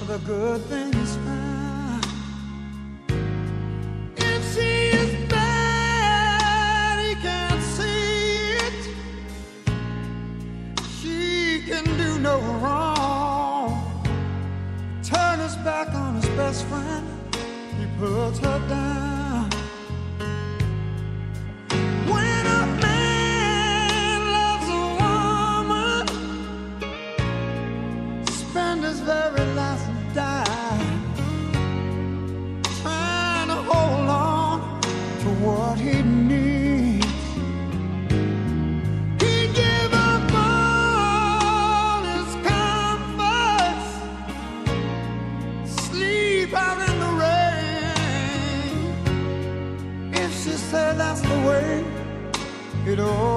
the good things found. If she is bad, he can't see it. She can do no wrong. Turn his back on his best friend, he puts her down. When a man loves a woman, spend his very last dime trying to hold on to what he needs. He give up all his comforts, sleep out in the rain. If she said that's the way it all